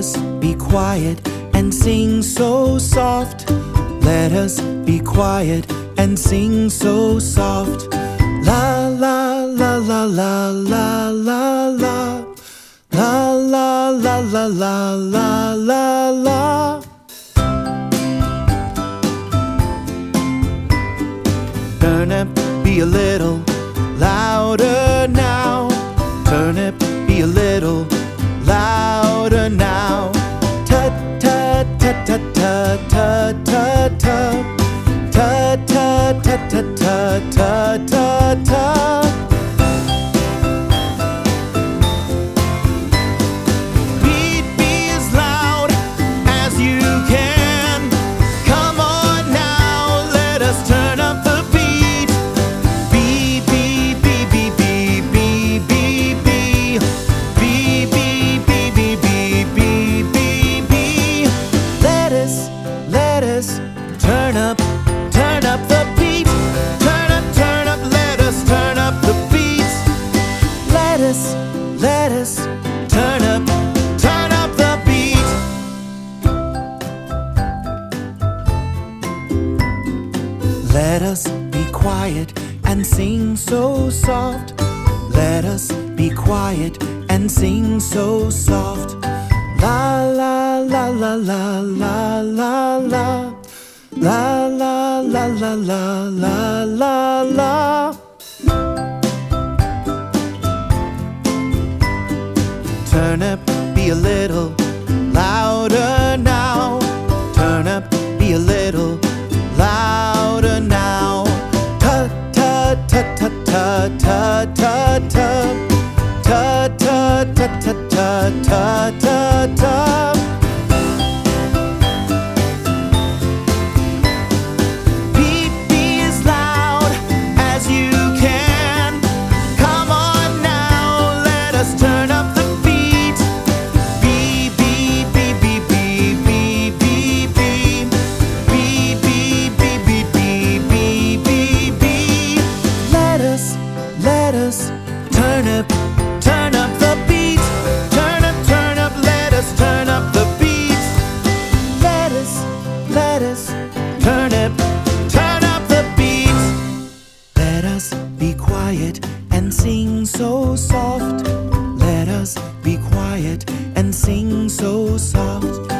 us be quiet and sing so soft. Let us be quiet and sing so soft. La la la la la la la la. La la la la la la la la. Turn up, be a little louder now. Turn up, be a little louder now. Tut tut tut tut tut tut tut tut. Tut tut tut tut tut tut tut tut. Turn up the beat. Turn up, let us turn up the beat. Let us turn up the beat. Let us be quiet and sing so soft. Let us be quiet and sing so soft. La la la la la la la la. La la la la la la la la. Turn up, be a little louder now. Turn up, be a little louder now. Tut tut tut tut tut tut tut tut. Tut tut tut tut tut tut tut tut. Turn up the beat. Turn up, let us turn up the beat. Let us turn up the beat. Let us be quiet and sing so soft. Let us be quiet and sing so soft.